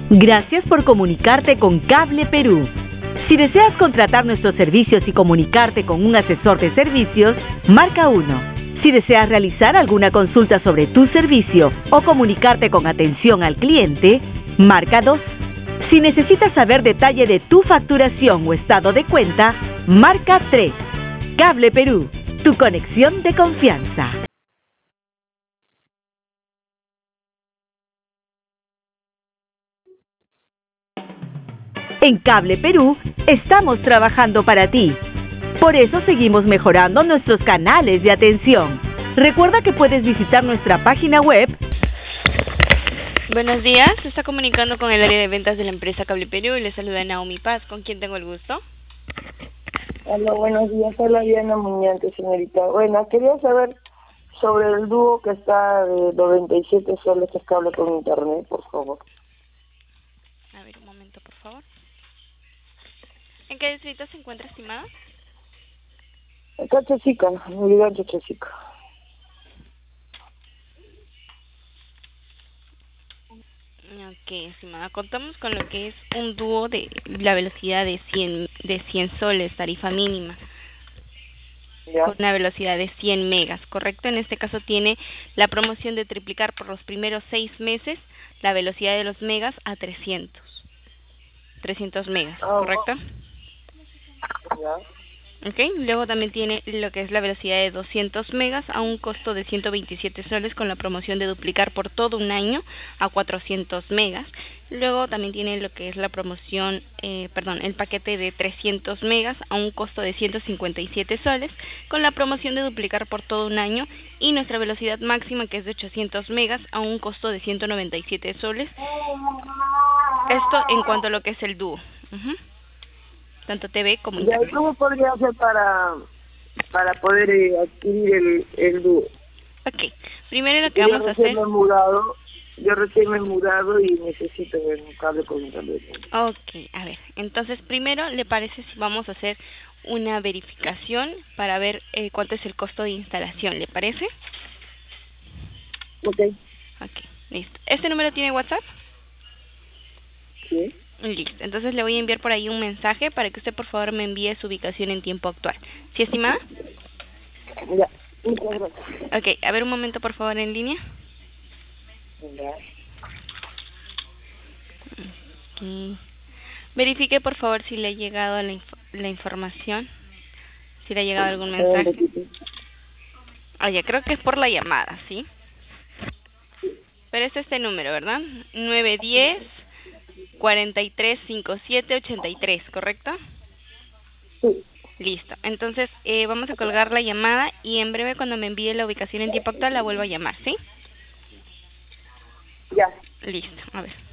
Gracias por comunicarte con Cable Perú. Si deseas contratar nuestros servicios y comunicarte con un asesor de servicios, marca 1. Si deseas realizar alguna consulta sobre tu servicio o comunicarte con atención al cliente, marca 2. Si necesitas saber detalle de tu facturación o estado de cuenta, marca 3. Cable Perú, tu conexión de confianza. En Cable Perú estamos trabajando para ti. Por eso seguimos mejorando nuestros canales de atención. Recuerda que puedes visitar nuestra página web. Buenos días, se está comunicando con el área de ventas de la empresa Cable Perú y le saluda Naomi Paz, ¿con quién tengo el gusto? Hola, buenos días, hola Diana Muñante, señorita. Bueno, quería saber sobre el dúo que está de 97 soles que es cable con internet, por favor. A ver, un momento, por favor. ¿En qué distrito se encuentra, estimada? Chachasica, me digan Chachasica. Ok, estimada, contamos con lo que es un dúo de la velocidad de 100 soles, tarifa mínima. ¿Ya? Con una velocidad de 100 megas, ¿correcto? En este caso tiene la promoción de triplicar por los primeros 6 meses la velocidad de los megas a 300 megas, ¿correcto? ¿Ya? Ok, luego también tiene lo que es la velocidad de 200 megas a un costo de 127 soles con la promoción de duplicar por todo un año a 400 megas. Luego también tiene lo que es la promoción, el paquete de 300 megas a un costo de 157 soles con la promoción de duplicar por todo un año y nuestra velocidad máxima que es de 800 megas a un costo de 197 soles. Esto en cuanto a lo que es el dúo. Tanto TV como internet. ¿Cómo podría hacer para poder adquirir el dúo? Ok, primero lo que vamos a hacer... Yo recién me he mudado y necesito un cable con internet. Ok, a ver, entonces primero, ¿le parece si vamos a hacer una verificación para ver cuánto es el costo de instalación? ¿Le parece? Ok. Ok, listo. ¿Este número tiene WhatsApp? Sí. Listo, entonces le voy a enviar por ahí un mensaje para que usted por favor me envíe su ubicación en tiempo actual. ¿Sí, estimada? Ya, muchas gracias. Ok, a ver un momento por favor en línea. Ya. Okay. Verifique por favor si le ha llegado la información, si le ha llegado algún mensaje. Oye, creo que es por la llamada, ¿sí? Pero es este número, ¿verdad? 910-4357-83, ¿correcto? Sí. Listo. Entonces, vamos a colgar la llamada y en breve cuando me envíe la ubicación en tiempo actual la vuelvo a llamar, ¿sí? Ya. Listo. A ver.